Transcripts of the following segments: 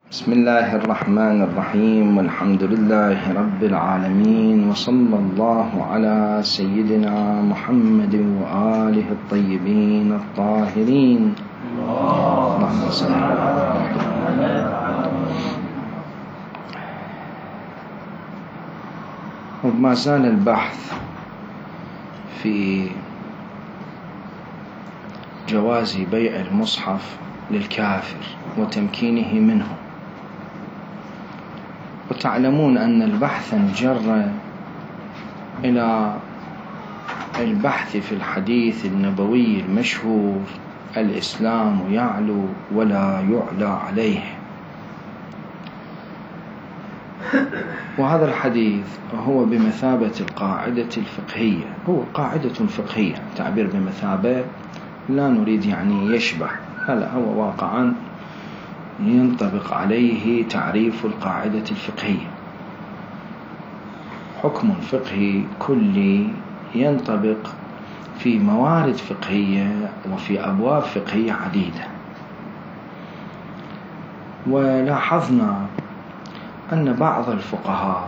بسم الله الرحمن الرحيم، والحمد لله رب العالمين، وصلى الله على سيدنا محمد وآله الطيبين الطاهرين. اللهم صل على محمد. وما زال البحث في جواز بيع المصحف للكافر وتمكينه منه. وتعلمون أن البحث انجر إلى البحث في الحديث النبوي المشهور: الإسلام يعلو ولا يعلى عليه. وهذا الحديث هو بمثابة القاعدة الفقهية، هو قاعدة فقهية، تعبير بمثابة لا نريد يعني يشبه، هلا هو واقعا ينطبق عليه تعريف القاعدة الفقهية، حكم فقهي كلي ينطبق في موارد فقهية وفي أبواب فقهية عديدة. ولاحظنا أن بعض الفقهاء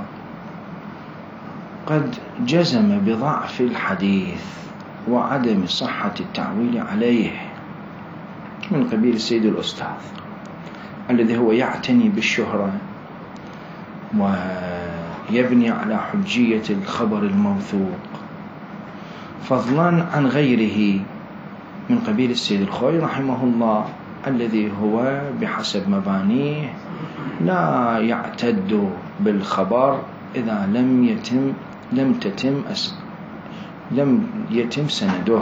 قد جزم بضعف الحديث وعدم صحة التعويل عليه، من قبيل السيد الأستاذ الذي هو يعتني بالشهرة ويبني على حجية الخبر الموثوق، فضلا عن غيره من قبيل السيد الخوي رحمه الله، الذي هو بحسب مبانيه لا يعتد بالخبر إذا لم يتم سنده.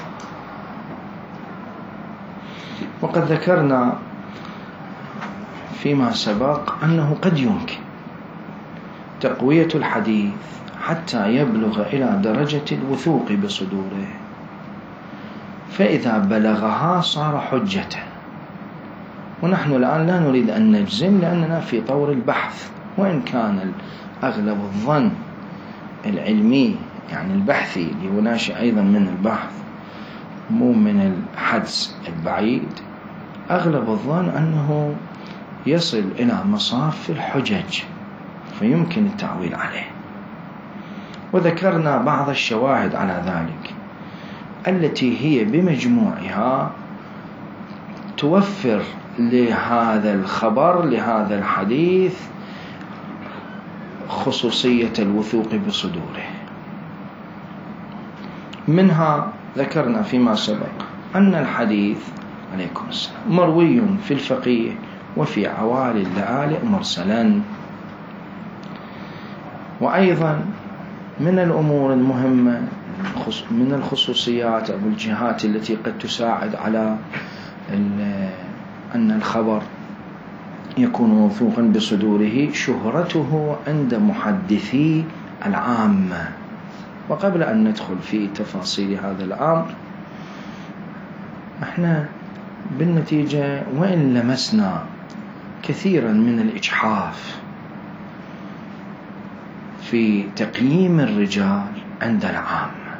وقد ذكرنا فيما سبق أنه قد يمكن تقوية الحديث حتى يبلغ إلى درجة الوثوق بصدوره، فإذا بلغها صار حجة. ونحن الآن لا نريد أن نجزم لأننا في طور البحث، وإن كان أغلب الظن العلمي يعني البحثي اللي هو ناشئ أيضا من البحث مو من الحدس البعيد، أغلب الظن أنه يصل إلى مصاف الحجج فيمكن التعويل عليه. وذكرنا بعض الشواهد على ذلك التي هي بمجموعها توفر لهذا الخبر لهذا الحديث خصوصية الوثوق بصدوره. منها ذكرنا فيما سبق أن الحديث عليكم السلام مروي في الفقيه وفي عوالي اللآلئ مرسلا. وأيضا من الأمور المهمة من الخصوصيات أو الجهات التي قد تساعد على أن الخبر يكون موثوقا بصدوره شهرته عند محدثي العامة. وقبل أن ندخل في تفاصيل هذا الأمر، احنا بالنتيجة وإن لمسنا كثيرا من الإجحاف في تقييم الرجال عند العامة،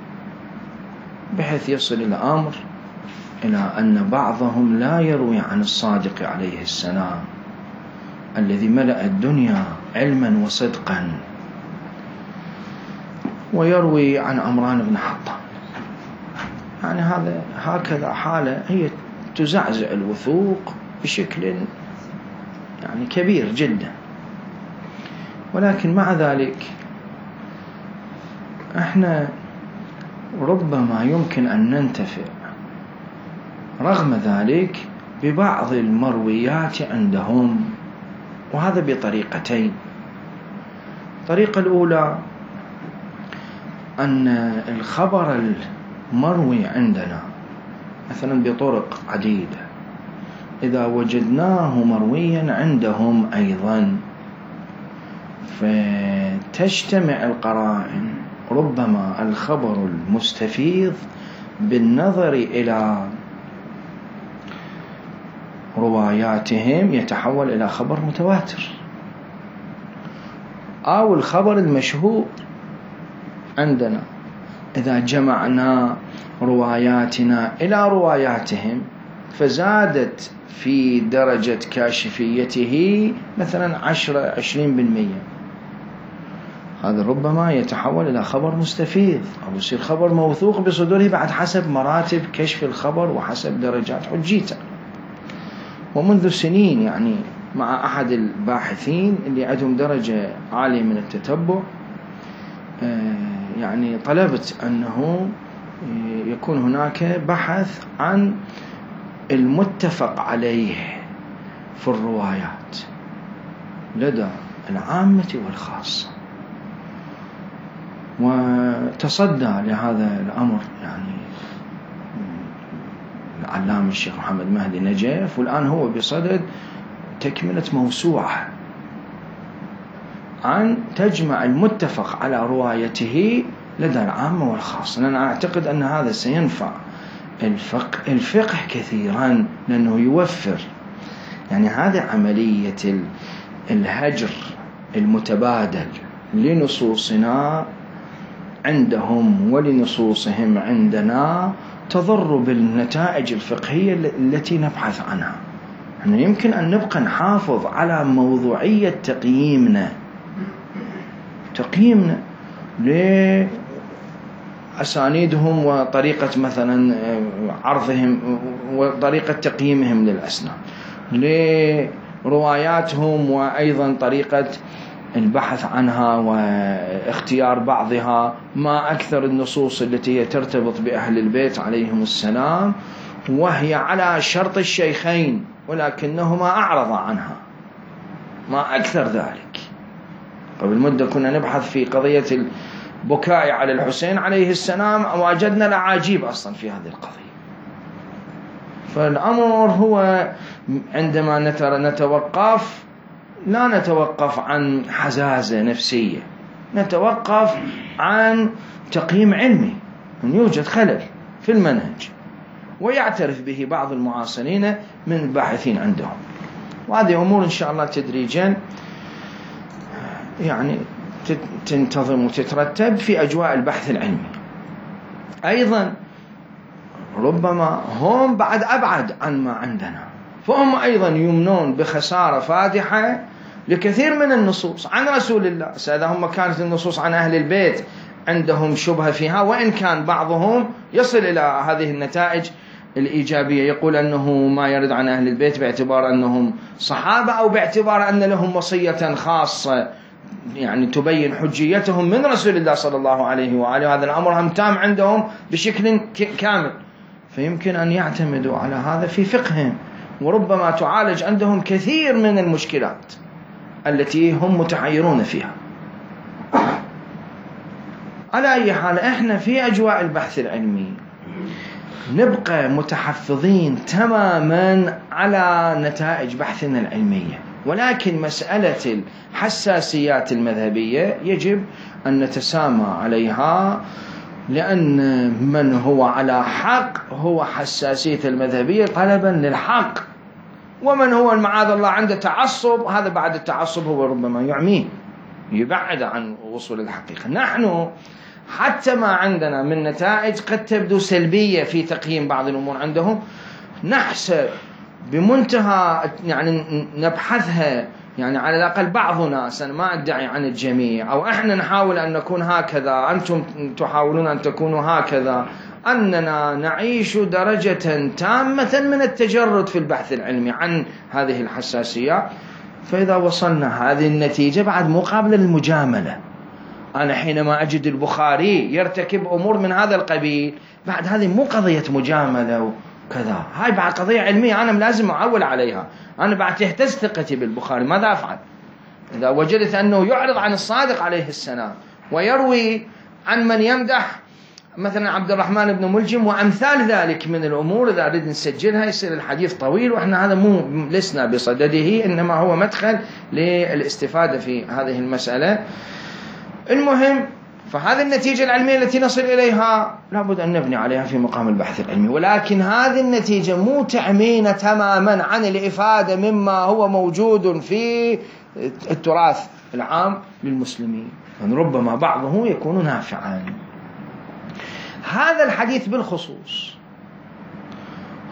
بحيث يصل الأمر إلى أن بعضهم لا يروي عن الصادق عليه السلام الذي ملأ الدنيا علما وصدقا، ويروي عن عمران بن حطان. يعني هكذا حالة هي تزعزع الوثوق بشكل يعني كبير جدا. ولكن مع ذلك احنا ربما يمكن أن ننتفع رغم ذلك ببعض المرويات عندهم، وهذا بطريقتين. الطريقة الأولى أن الخبر المروي عندنا مثلا بطرق عديدة إذا وجدناه مرويا عندهم أيضا فتجتمع القرائن، ربما الخبر المستفيض بالنظر إلى رواياتهم يتحول إلى خبر متواتر، أو الخبر المشهور عندنا إذا جمعنا رواياتنا إلى رواياتهم فزادت في درجة كاشفيته مثلا 10-20%، هذا ربما يتحول إلى خبر مستفيض أو يصير خبر موثوق بصدوره بعد حسب مراتب كشف الخبر وحسب درجات حجيته. ومنذ سنين يعني مع أحد الباحثين اللي عندهم درجة عالية من التتبع يعني طلبت أنه يكون هناك بحث عن المتفق عليه في الروايات لدى العامة والخاصة، وتصدى لهذا الأمر يعني العلامة الشيخ محمد مهدي نجف، والآن هو بصدد تكملة موسوعة عن تجمع المتفق على روايته لدى العامة والخاصة، لأن أنا أعتقد أن هذا سينفع الفقه كثيرا، لأنه يوفر يعني هذه عملية الهجر المتبادل لنصوصنا عندهم ولنصوصهم عندنا تضر بالنتائج الفقهية التي نبحث عنها. يعني يمكن أن نبقى نحافظ على موضوعية تقييمنا لأسانيدهم وطريقة مثلا عرضهم وطريقة تقييمهم للأسناد، لرواياتهم وأيضا طريقة البحث عنها واختيار بعضها، ما أكثر النصوص التي هي ترتبط بأهل البيت عليهم السلام وهي على شرط الشيخين ولكنهما أعرضا عنها، ما أكثر ذلك. قبل مدة كنا نبحث في قضية البكاء على الحسين عليه السلام، وجدنا العجيب أصلا في هذه القضية. فالأمر هو عندما نتوقف لا نتوقف عن حزازة نفسية، نتوقف عن تقييم علمي، أن يوجد خلل في المنهج ويعترف به بعض المعاصرين من الباحثين عندهم، وهذه أمور إن شاء الله تدريجا يعني تنتظم وتترتب في أجواء البحث العلمي. أيضا ربما هم بعد أبعد عن ما عندنا، فهم أيضا يمنون بخسارة فادحة لكثير من النصوص عن رسول الله. إذا هم كانت النصوص عن أهل البيت عندهم شبهة فيها، وإن كان بعضهم يصل إلى هذه النتائج الإيجابية، يقول أنه ما يرد عن أهل البيت باعتبار أنهم صحابة أو باعتبار أن لهم وصية خاصة يعني تبين حجيتهم من رسول الله صلى الله عليه وآله، هذا الأمر هم تام عندهم بشكل كامل، فيمكن أن يعتمدوا على هذا في فقههم، وربما تعالج عندهم كثير من المشكلات التي هم متحيرون فيها. على أي حال إحنا في أجواء البحث العلمي نبقى متحفظين تماما على نتائج بحثنا العلمية، ولكن مسألة الحساسيات المذهبية يجب أن نتسامى عليها، لأن من هو على حق هو حساسية المذهبية طلبا للحق، ومن هو معاذ الله عنده تعصب، هذا بعد التعصب هو ربما يعميه يبعد عن وصول الحقيقة. نحن حتى ما عندنا من نتائج قد تبدو سلبية في تقييم بعض الأمور عندهم، نحسب بمنتهى يعني نبحثها يعني على الأقل بعضنا، أنا ما أدعي عن الجميع، أو إحنا نحاول أن نكون هكذا، أنتم تحاولون أن تكونوا هكذا، أننا نعيش درجة تامة من التجرد في البحث العلمي عن هذه الحساسية. فإذا وصلنا هذه النتيجة بعد مقابل المجاملة، أنا حينما أجد البخاري يرتكب أمور من هذا القبيل، بعد هذه مو قضية مجاملة وكذا، هاي بعد قضية علمية أنا لازم أعول عليها. أنا بعد تهتز ثقتي بالبخاري، ماذا أفعل إذا وجدت أنه يعرض عن الصادق عليه السلام ويروي عن من يمدح مثلا عبد الرحمن بن ملجم وأمثال ذلك من الأمور؟ إذا أريد نسجلها يصير الحديث طويل، وإحنا هذا مو لسنا بصدده، إنما هو مدخل للاستفادة في هذه المسألة. المهم، فهذه النتيجة العلمية التي نصل إليها لابد أن نبني عليها في مقام البحث العلمي، ولكن هذه النتيجة مو تعمينا تماما عن الإفادة مما هو موجود في التراث العام للمسلمين، ربما بعضه يكون نافعا. هذا الحديث بالخصوص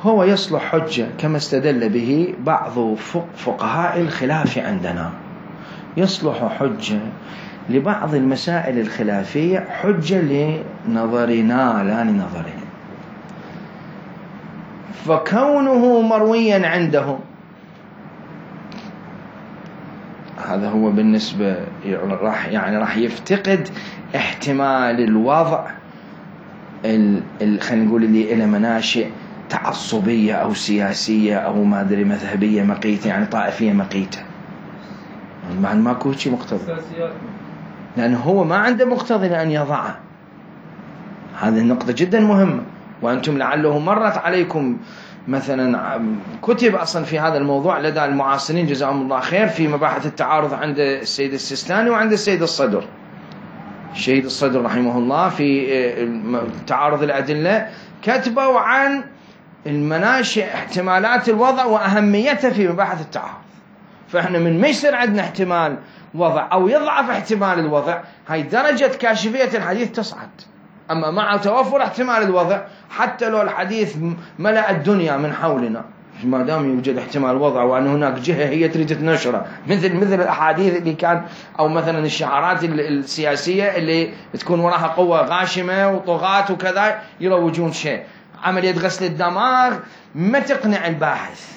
هو يصلح حجة كما استدل به بعض فقهاء الخلاف عندنا، يصلح حجة لبعض المسائل الخلافية، حجة لنظرنا لا لنظرهم. فكونه مرويا عندهم هذا هو بالنسبة راح يفتقد احتمال الوضع خلينا نقول اللي إلى مناشئ تعصبية أو سياسية أو ما أدري مذهبية مقيتة، يعني طائفية مقيتة، يعني ماكو شيء مقتضي، لأنه هو ما عنده مقتضي لأن يضعه. هذه النقطة جدا مهمة. وأنتم لعله مرت عليكم مثلا كتب أصلا في هذا الموضوع لدى المعاصرين جزاهم الله خير في مباحث التعارض عند السيد السيستاني وعند السيد الصدر. السيد الصدر رحمه الله في تعارض الأدلة كتبوا عن المناشئ احتمالات الوضع وأهميتها في مباحث التعارض. فإحنا من ما يصير عندنا احتمال وضع أو يضعف احتمال الوضع، هاي درجة كاشفية الحديث تصعد. أما مع توفر احتمال الوضع حتى لو الحديث ملأ الدنيا من حولنا، ما دام يوجد احتمال وضع وأن هناك جهة هي تريد تنشره، مثل الأحاديث اللي كان أو مثلا الشعارات السياسية اللي تكون وراها قوة غاشمة وطغاة وكذا يروجون شيء. عملية غسل الدماغ ما تقنع الباحث،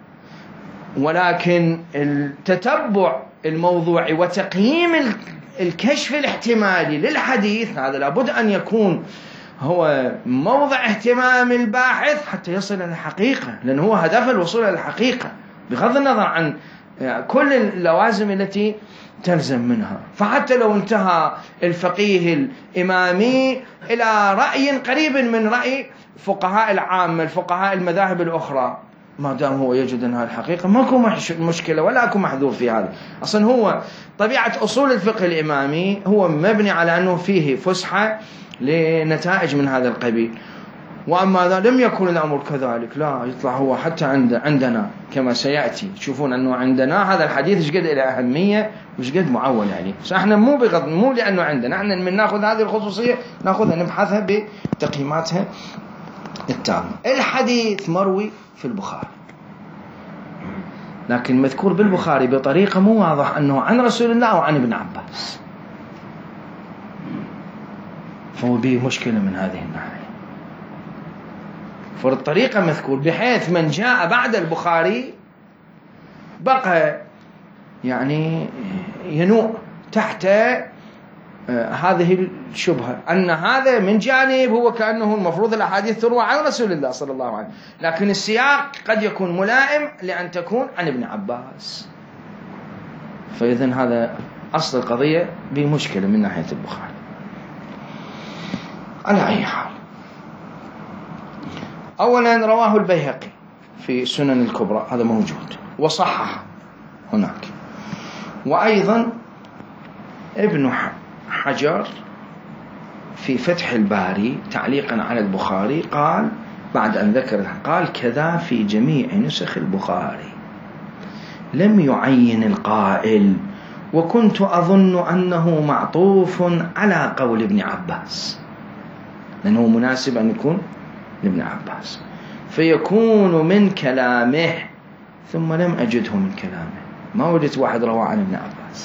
ولكن التتبع الموضوعي وتقييم الكشف الاحتمالي للحديث هذا لابد أن يكون هو موضع اهتمام الباحث حتى يصل إلى الحقيقة، لأن هو هدف الوصول إلى الحقيقة بغض النظر عن كل اللوازم التي تلزم منها. فحتى لو انتهى الفقيه الإمامي إلى رأي قريب من رأي فقهاء العامة الفقهاء المذاهب الأخرى، ما دام هو يجد أنها الحقيقة ماكو مشكلة ولا أكو محذور في هذا. أصلا هو طبيعة أصول الفقه الإمامي هو مبني على أنه فيه فسحة لنتائج من هذا القبيل. وأما إذا لم يكن الأمر كذلك لا يطلع هو حتى عندنا كما سيأتي تشوفون أنه عندنا هذا الحديث إيش قد إلى أهمية وإيش قد معول عليه. فإحنا مو لأنه عندنا إحنا من نأخذ هذه الخصوصية نأخذها نبحثها بتقييماتها التامة. الحديث مروي في البخاري، لكن مذكور بالبخاري بطريقة مو واضح أنه عن رسول الله أو عن ابن عباس، فهو به مشكلة من هذه الناحية. فالطريقة مذكور بحيث من جاء بعد البخاري بقى يعني ينوء تحت هذه الشبهة أن هذا من جانب هو كأنه المفروض الأحاديث تروى عن رسول الله صلى الله عليه وسلم، لكن السياق قد يكون ملائم لأن تكون عن ابن عباس. فإذن هذا أصل القضية بمشكلة من ناحية البخاري. على أي حال، أولا رواه البيهقي في سنن الكبرى، هذا موجود وصحح هناك. وأيضا ابن حجر في فتح الباري تعليقا على البخاري قال بعد أن ذكر قال كذا في جميع نسخ البخاري، لم يعين القائل، وكنت أظن أنه معطوف على قول ابن عباس، لأنه مناسب أن يكون لابن عباس فيكون من كلامه، ثم لم أجده من كلامه، ما وجدت واحد رواه عن ابن عباس.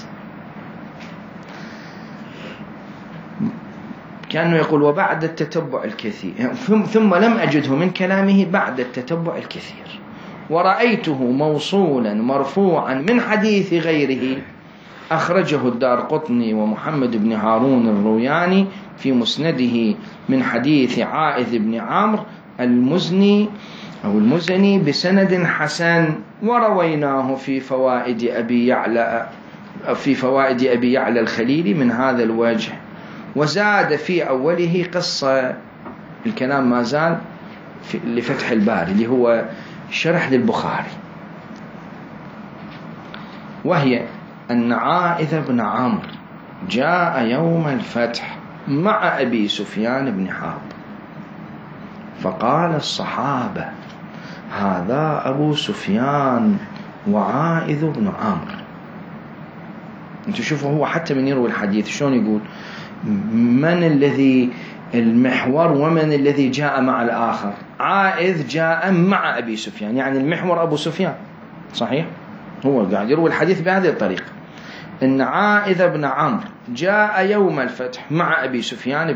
كأنه يقول وبعد التتبع الكثير، ثم لم أجده من كلامه بعد التتبع الكثير، ورأيته موصولا مرفوعا من حديث غيره أخرجه الدارقطني ومحمد بن هارون الروياني في مسنده من حديث عائذ بن عمرو المزني أو المزني بسند حسن، ورويناه في فوائد أبي يعلى الخليلي من هذا الوجه، وزاد في أوله قصة. الكلام ما زال لفتح الباري اللي هو شرح للبخاري، وهي أن عائذ بن عمرو جاء يوم الفتح مع أبي سفيان بن حرب، فقال الصحابة هذا أبو سفيان وعائذ بن عمرو. انتوا شوفوا هو حتى من يروي الحديث شلون يقول من الذي المحور ومن الذي جاء مع الآخر، عائذ جاء مع أبي سفيان، يعني المحور أبو سفيان، صحيح؟ هو قاعد يروي الحديث بهذه الطريقة، إن عائذ بن عمرو جاء يوم الفتح مع أبي سفيان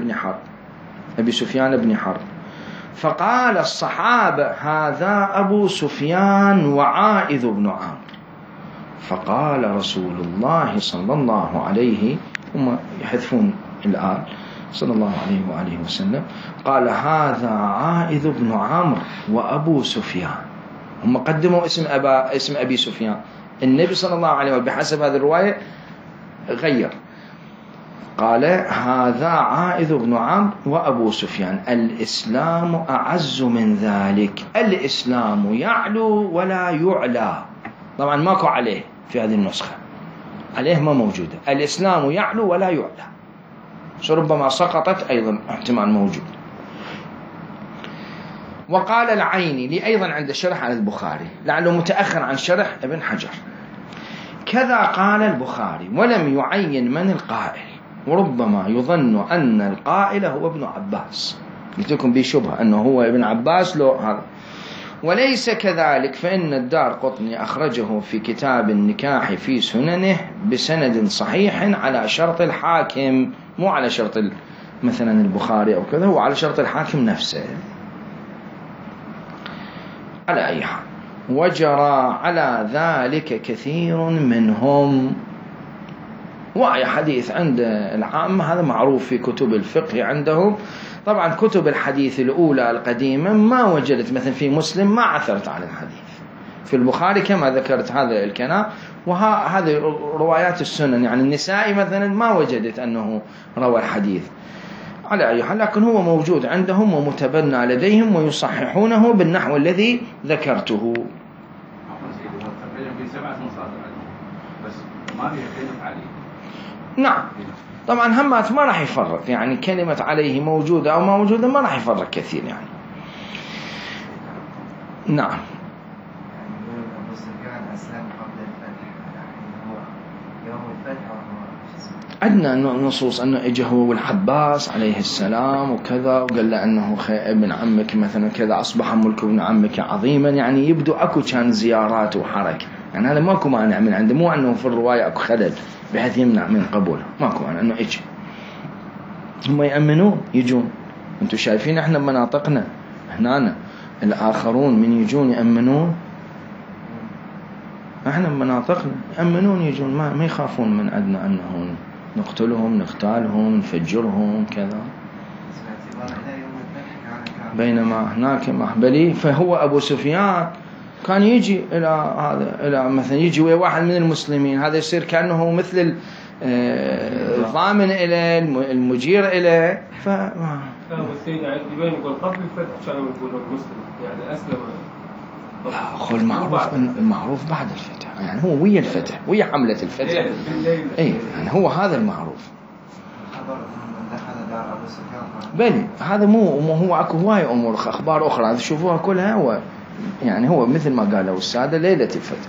بن حرب، فقال الصحابة هذا أبو سفيان وعائذ بن عمرو، فقال رسول الله صلى الله عليه، هم يحذفون الآن، صلى الله عليه وآله وسلم، قال هذا عائذ بن عمرو وأبو سفيان. هم قدموا اسم أبي سفيان، النبي صلى الله عليه وسلم بحسب هذه الرواية غير، قال هذا عائذ بن عمرو وأبو سفيان. الإسلام أعز من ذلك، الإسلام يعلو ولا يعلى، طبعا ماكو عليه في هذه النسخة، عليه ما موجودة، الإسلام يعلو ولا يعلى، ربما سقطت أيضا احتمال موجود. وقال العيني لي أيضا عند شرح على البخاري، لعله متأخر عن شرح ابن حجر، كذا قال البخاري ولم يعين من القائل، وربما يظن أن القائل هو ابن عباس، قلت لكم بشبهة أنه هو ابن عباس، لو هذا وليس كذلك، فإن الدارقطني أخرجه في كتاب النكاح في سننه بسند صحيح على شرط الحاكم، مو على شرط مثلا البخاري أو كذا، هو على شرط الحاكم نفسه. على أي حال، وجرى على ذلك كثير منهم. وأي حديث عند العامة هذا معروف في كتب الفقه عندهم. طبعا كتب الحديث الأولى القديمة ما وجدت، مثلا في مسلم ما عثرت على الحديث، في البخاري كما ذكرت هذا الكلام، وهذه روايات السنن، يعني النسائي مثلا ما وجدت أنه روى الحديث. على أي حال، لكن هو موجود عندهم ومتبنى لديهم ويصححونه بالنحو الذي ذكرته. نعم، طبعا همات ما راح يفرق، يعني كلمة عليه موجودة أو ما موجودة ما راح يفرق كثير يعني. نعم. عندنا نصوص أنه إجا هو والعباس عليه السلام وكذا، وقال له أنه ابن عمك مثلا كذا، أصبح ملك ابن عمك عظيما، يعني يبدو أكو كان زيارات وحركة، يعني هذا ماكو مانع من عنده، مو أنه في الرواية أكو خلل بحيث يمنع من قبوله، ماكو مانع أنه إجا. هم يأمنون يجون، أنتم شايفين إحنا مناطقنا هنا الآخرون من يجون يأمنون، إحنا مناطقنا يأمنون يجون، ما يخافون من عندنا أنه نقتلهم نختالهم نفجرهم كذا. بينما هناك محبلي، فهو أبو سفيان كان يجي إلى هذا، إلى مثلا يجي واحد من المسلمين، هذا يصير كأنه مثل الضامن إليه المجير إليه. والسيد عيد بين يقول قبل الفتح كانوا يقولون مسلم، يعني أسلم. أخو المعروف بعد الفتح، يعني هو ويا الفتح، ويا حملة الفتح، أي يعني هو هذا المعروف. بل هذا مو هو أكو هواي أمور أخبار أخرى هذا تشوفوها كلها، هو يعني هو مثل ما قالوا السادة ليلة الفتح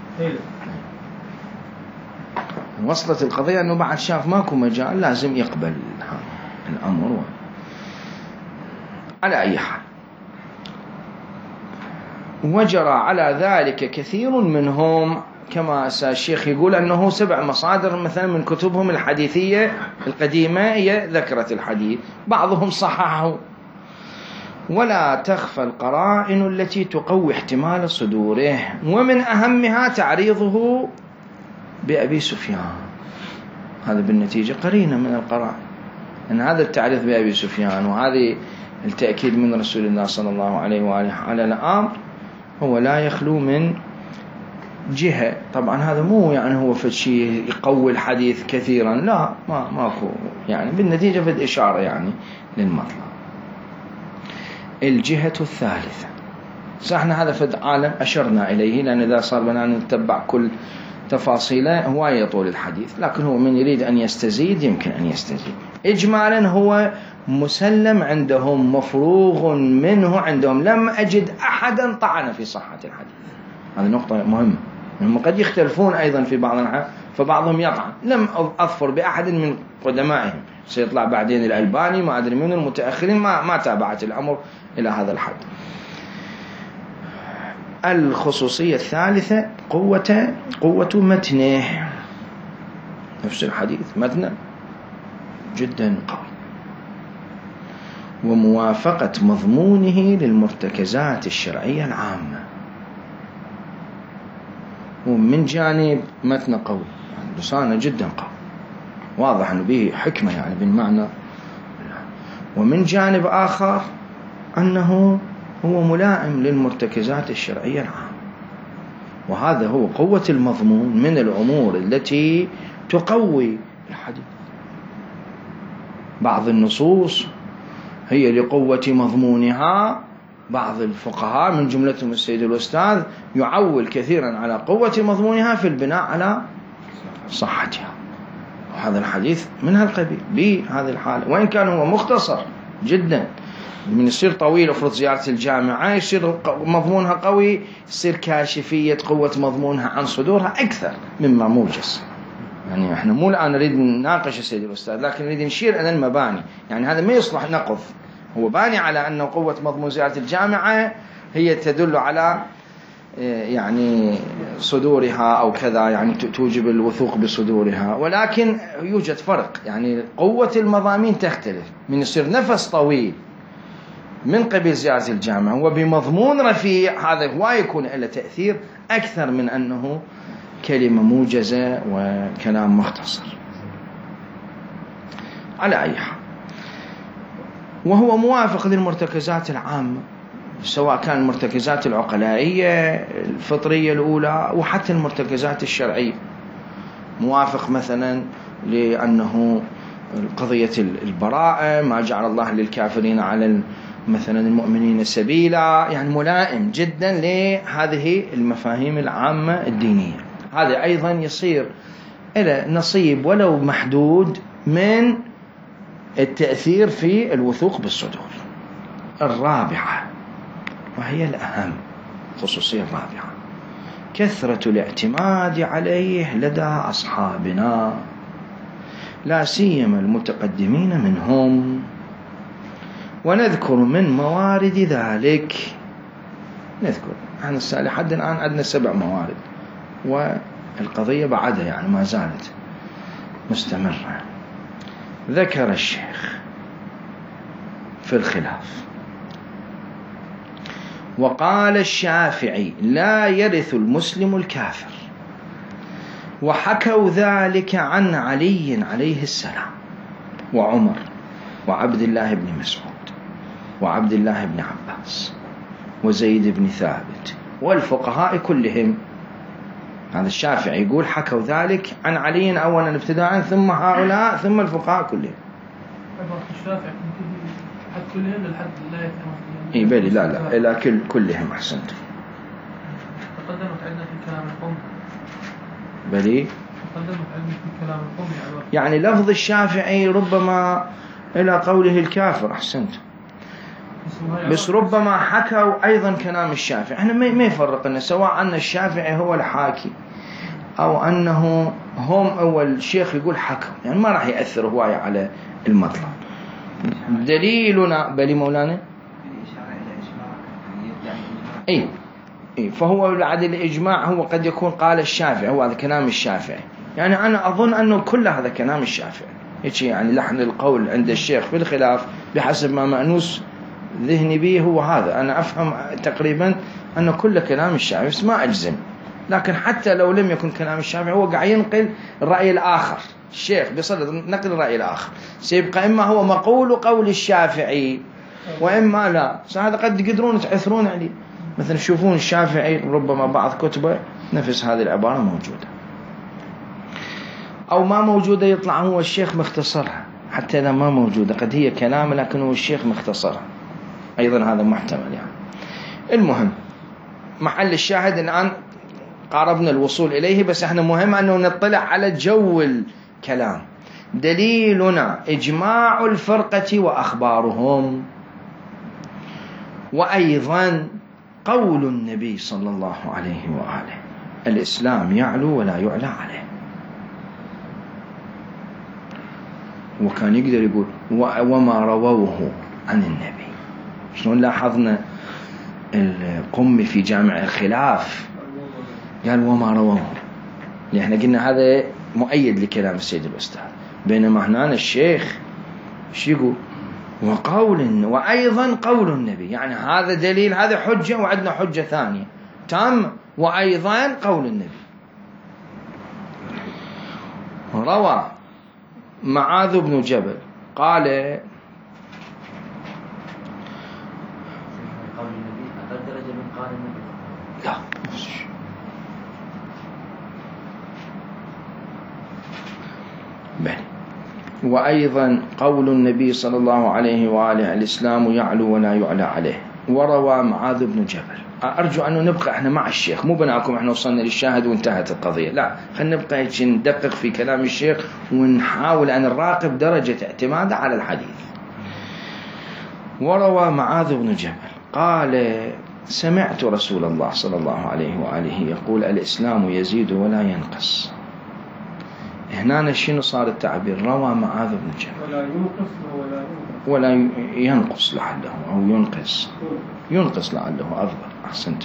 وصلت القضية أنه بعد شاف ماكو مجال لازم يقبل الأمر. على أي حال، وجرى على ذلك كثير منهم، كما الشيخ يقول أنه 7 مصادر مثلا من كتبهم الحديثية القديمة هي ذكرت الحديث، بعضهم صححه. ولا تخفى القرائن التي تقوي احتمال صدوره، ومن أهمها تعريضه بأبي سفيان، هذا بالنتيجة قرينة من القرائن، أن هذا التعريض بأبي سفيان وهذه التأكيد من رسول الله صلى الله عليه وآله على الأمر هو لا يخلو من جهة. طبعا هذا مو يعني هو في شيء يقوي الحديث كثيرا، لا ماكو، يعني بالنتيجة في إشارة يعني للمطلب. الجهة الثالثة، صحنا هذا في عالم أشرنا إليه، لأن إذا صار بنا نتبع كل تفاصيله هو يطول الحديث، لكن هو من يريد أن يستزيد يمكن أن يستزيد. إجمالا هو مسلم عندهم، مفروغ منه عندهم، لم أجد أحدا طعن في صحة الحديث. هذه نقطة مهمة، هم قد يختلفون أيضا في بعض الأحيان، فبعضهم يطعن، لم أظفر بأحد من قدمائهم، سيطلع بعدين الألباني ما أدري من المتأخرين ما تابعت الأمر إلى هذا الحد. الخصوصية الثالثة قوة متنه. نفس الحديث متنه جدا قوي، وموافقة مضمونه للمرتكزات الشرعية العامة. ومن جانب متن قوي، يعني لسانه جدا قوي، واضح أنه به حكمة يعني بالمعنى. ومن جانب آخر أنه هو ملائم للمرتكزات الشرعية العامة. وهذا هو قوة المضمون من الأمور التي تقوي الحديث. بعض النصوص هي لقوة مضمونها، بعض الفقهاء من جملتهم السيد الأستاذ يعول كثيرا على قوة مضمونها في البناء على صحتها. وهذا الحديث من هالقبيل بهذه الحالة، وإن كان هو مختصر جدا، من يصير طويل افرض زيارة الجامعة يصير مضمونها قوي، يصير كاشفية قوة مضمونها عن صدورها أكثر مما موجز. يعني احنا مو الآن نريد نناقش السيد الأستاذ، لكن نريد نشير إلى المباني. يعني هذا ما يصلح نقض، هو باني على أن قوة مضمون زيارة الجامعة هي تدل على يعني صدورها أو كذا، يعني توجب الوثوق بصدورها. ولكن يوجد فرق، يعني قوة المضامين تختلف، من يصير نفس طويل من قبل زيارة الجامعة وبمضمون رفيع، هذا هو يكون له تأثير أكثر من أنه كلمة موجزة وكلام مختصر. على أي حال، وهو موافق للمرتكزات العامة، سواء كان المرتكزات العقلائية الفطرية الأولى وحتى المرتكزات الشرعية. موافق مثلا لأنه قضية البراءة، ما جعل الله للكافرين على مثلا المؤمنين سبيلا، يعني ملائم جدا لهذه المفاهيم العامة الدينية. هذا أيضا يصير إلى نصيب ولو محدود من التأثير في الوثوق بالصدور. الرابعة وهي الأهم، خصوصية الرابعة، كثرة الاعتماد عليه لدى أصحابنا، لا سيما المتقدمين منهم. ونذكر من موارد ذلك، نذكر عن لحد الآن عندنا 7 موارد، والقضية بعدها يعني ما زالت مستمرة. ذكر الشيخ في الخلاف: وقال الشافعي: لا يرث المسلم الكافر، وحكوا ذلك عن علي عليه السلام وعمر وعبد الله بن مسعود وعبد الله بن عباس وزيد بن ثابت والفقهاء كلهم. هذا الشافعي يقول حكوا ذلك عن علي أولا ابتداء، ثم هؤلاء، ثم الفقهاء كلهم. الشافعي حد كلهم للحد لا يفهم. إيه بلي لا إلى كلهم. أحسنت. تقدمت عندنا في كلام القوم. بلي تقدمت عندنا في كلام القوم يعني لفظ الشافعي ربما إلى قوله الكافر. أحسنت. بس ربما حكوا أيضا كلام الشافعي. احنا ما يفرق لنا سواء أن الشافعي هو الحاكي أو أنه هم أول الشيخ يقول حكوا، يعني ما راح يأثر هواية على المطلب. دليلنا بلي مولانا إيه فهو بعد الإجماع هو قد يكون قال الشافعي، هو هذا كلام الشافعي. يعني أنا أظن أنه كل هذا كلام الشافعي، يعني لحن القول عند الشيخ في الخلاف بحسب ما مأنوس ذهني به هو هذا. أنا أفهم تقريبا أن كل كلام الشافعي، بس ما أجزم. لكن حتى لو لم يكن كلام الشافعي هو قاعد ينقل الرأي الآخر. الشيخ بيصل نقل الرأي الآخر، سيبقى إما هو مقول قول الشافعي وإما لا. هذا قد يقدرون تعثرون عليه، مثلا تشوفون الشافعي ربما بعض كتبه نفس هذه العبارة موجودة، أو ما موجودة يطلع هو الشيخ مختصرها. حتى إذا ما موجودة قد هي كلام لكن هو الشيخ مختصرها، أيضا هذا محتمل. يعني المهم محل الشاهد الآن قاربنا الوصول إليه، بس احنا مهم أنه نطلع على جو الكلام. دليلنا إجماع الفرقة وأخبارهم، وأيضا قول النبي صلى الله عليه وآله: الإسلام يعلو ولا يعلى عليه. وكان يقدر يقول وما رووه عن النبي، شلون لاحظنا القمي في جامع الخلاف قال وما رواه، اللي احنا قلنا هذا مؤيد لكلام السيد الأستاذ، بينما هنا الشيخ ايش يقول؟ وأيضا قول النبي، يعني هذا دليل، هذا حجة وعندنا حجة ثانية تام، وأيضا قول النبي. روى معاذ بن جبل قال لا بل وأيضا قول النبي صلى الله عليه وآله الإسلام يعلو ولا يعلى عليه. وروى معاذ بن جبل. أرجو أن نبقى احنا مع الشيخ، مو بناكم احنا وصلنا للشاهد وانتهت القضية، لا، خلينا نبقى هيك ندقق في كلام الشيخ ونحاول أن نراقب درجة اعتماده على الحديث. وروى معاذ بن جبل قال سمعت رسول الله صلى الله عليه وآله يقول الإسلام يزيد ولا ينقص. هنا شنو صار التعبير؟ روى معاذ بن جبل ولا ينقص لعله، أو ينقص لعله أفضل. أحسنت.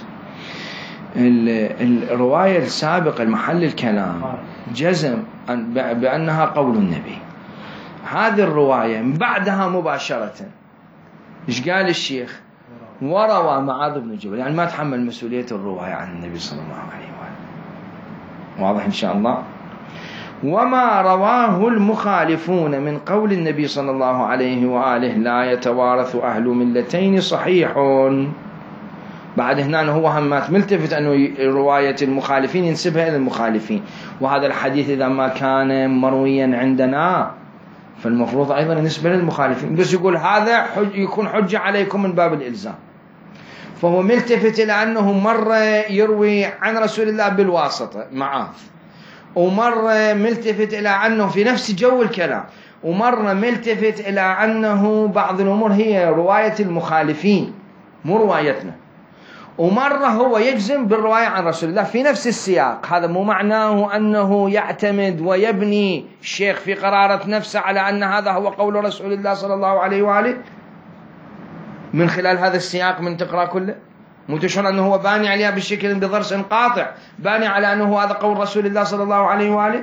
الرواية السابقة المحل الكلام جزم بأنها قول النبي. هذه الرواية بعدها مباشرة إيش قال الشيخ؟ وروى معاذ بن جبل، يعني ما تحمل مسؤولية الرواية عن النبي صلى الله عليه وآله. واضح إن شاء الله. وما رواه المخالفون من قول النبي صلى الله عليه وآله لا يتوارث أهل ملتين صحيح. بعد هنا هو همات ملتفت أنه رواية المخالفين ينسبها إلى المخالفين، وهذا الحديث إذا ما كان مرويا عندنا فالمفروض أيضا نسبة للمخالفين، بس يقول هذا يكون حجة عليكم من باب الإلزام. فهو ملتفت إلى أنه مرة يروي عن رسول الله بالواسطة معاذ، ومرة ملتفت إلى أنه في نفس جو الكلام، ومرة ملتفت إلى أنه بعض الأمور هي رواية المخالفين مو روايتنا، ومرة هو يجزم بالرواية عن رسول الله في نفس السياق. هذا مو معناه أنه يعتمد ويبني الشيخ في قرارة نفسه على أن هذا هو قول رسول الله صلى الله عليه وآله من خلال هذا السياق من تقرأ كله. مو تشعر أنه هو باني عليها بالشكل بضرس قاطع، باني على أنه هذا قول رسول الله صلى الله عليه وآله.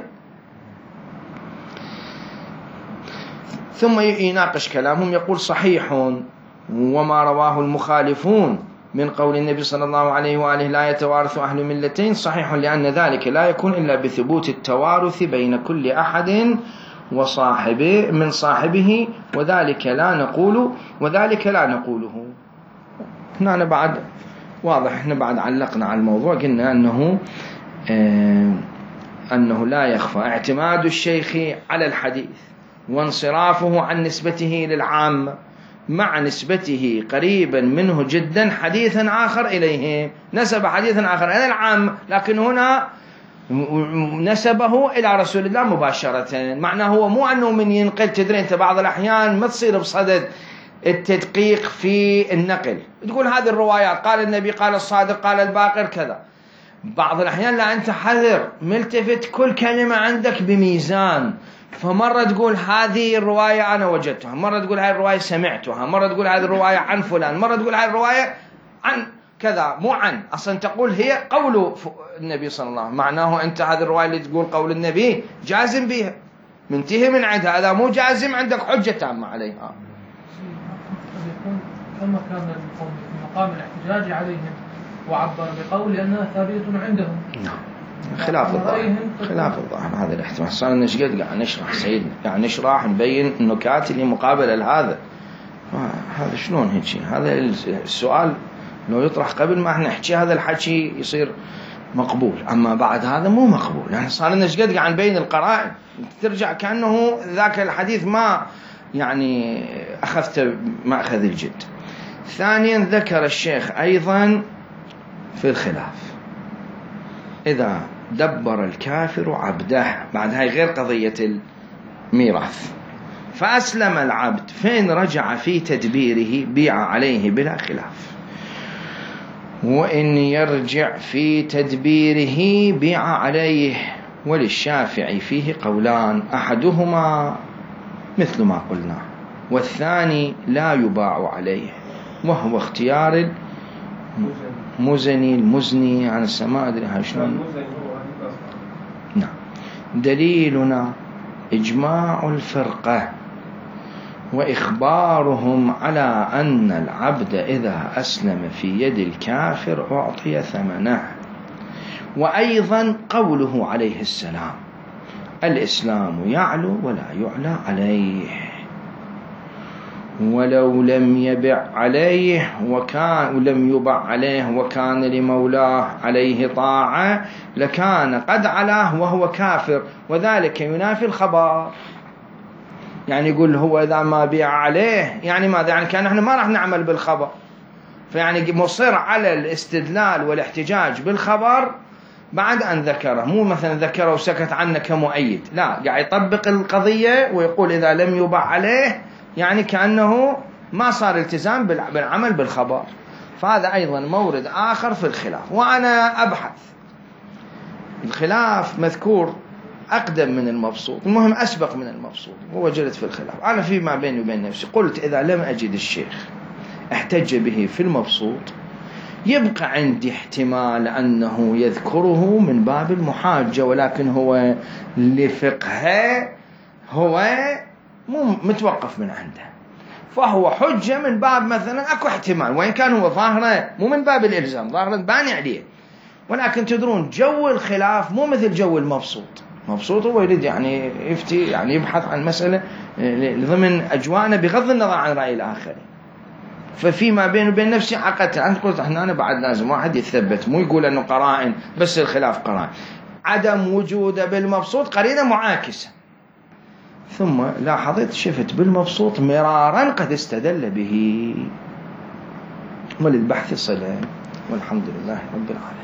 ثم يناقش كلامهم يقول صحيح وما رواه المخالفون من قول النبي صلى الله عليه وآله لا يتوارث أهل ملتين صحيح، لأن ذلك لا يكون إلا بثبوت التوارث بين كل أحد وصاحبه من صاحبه، وذلك لا نقوله. هنا بعد واضح، احنا بعد علقنا على الموضوع، قلنا أنه لا يخفى اعتماد الشيخ على الحديث وانصرافه عن نسبته للعام مع نسبته قريبا منه جدا حديثا آخر إليه، نسب حديثا آخر إلى العام، لكن هنا نسبه إلى رسول الله مباشرة. معناه هو مو أنه من ينقل، تدري أنت بعض الأحيان ما تصير بصدد التدقيق في النقل، تقول هذه الروايات قال النبي قال الصادق قال الباقر كذا. بعض الأحيان لا، أنت حذر ملتفت كل كلمة عندك بميزان، فمرة تقول هذه الرواية أنا وجدتها، مرة تقول هذه الرواية سمعتها، مرة تقول هذه الرواية عن فلان، مرة تقول هذه الرواية عن كذا، مو عن، أصلا تقول هي قول النبي صلى الله عليه وسلم. معناه أنت هذه الرواية اللي تقول قول النبي جازم بها، منتهي من عندها، هذا مو جازم عندك حجة تامة عليها. كما كان في مقام الاحتجاج عليهم وعبر بقول أنها ثابتة عندهم. خلاف الظاهر هذا الاحتمال. صار نشقد قاعد نشرح سيدنا، قاعد نشرح نبين النكات اللي مقابلة لهذا. هذا شلون هيك؟ هذا السؤال لو يطرح قبل ما احنا نحكي هذا الحكي يصير مقبول، أما بعد هذا مو مقبول. يعني صار نشقد قاعد نبين القرائن، ترجع كأنه ذاك الحديث ما يعني أخذت ما أخذ الجد. ثانيا ذكر الشيخ أيضا في الخلاف إذا دبر الكافر عبده، بعد هاي غير قضية الميراث، فأسلم العبد فإن رجع في تدبيره بيع عليه بلا خلاف، وإن يرجع في تدبيره بيع عليه. وللشافعي فيه قولان، أحدهما مثل ما قلنا، والثاني لا يباع عليه. وهو اختيار المزني عن السماء أدري هاي شلون. نعم. دليلنا إجماع الفرقة وإخبارهم على أن العبد إذا أسلم في يد الكافر أعطي ثمنه، وأيضا قوله عليه السلام: الإسلام يعلو ولا يعلى عليه، ولو لم يبع عليه وكان لمولاه عليه طاعة لكان قد علاه وهو كافر، وذلك ينافي الخبر. يعني يقول هو إذا ما بيع عليه يعني ماذا؟ يعني كان احنا ما راح نعمل بالخبر، فيعني مصر على الاستدلال والاحتجاج بالخبر بعد أن ذكره، مو مثلا ذكره وسكت عنه كمؤيد، لا، قاعد يطبق القضية ويقول إذا لم يبع عليه يعني كأنه ما صار التزام بالعمل بالخبر. فهذا أيضا مورد آخر في الخلاف، وأنا أبحث. الخلاف مذكور أقدم من المبسوط، المهم أسبق من المبسوط، ووجدت في الخلاف. أنا فيما بيني وبين نفسي قلت إذا لم أجد الشيخ احتج به في المبسوط يبقى عندي احتمال أنه يذكره من باب المحاجة، ولكن هو لفقهه هو مو متوقف من عنده، فهو حجة من باب مثلا أكو احتمال، وإن كان هو ظاهره مو من باب الإلزام، ظاهره باني عليه، ولكن تدرون جو الخلاف مو مثل جو المبسوط. مبسوط هو يريد يعني يفتي، يعني يبحث عن مسألة ضمن أجواءنا بغض النظر عن رأي الآخرين. ففيما بيني وبين نفسي عقدت، أنا قلت احنا بعد لازم واحد يتثبت، مو يقول أنه قرائن بس الخلاف قرائن، عدم وجوده بالمبسوط قرينة معاكسة. ثم لاحظت شفت بالمبسوط مرارا قد استدل به، وللبحث صلة، والحمد لله رب العالمين.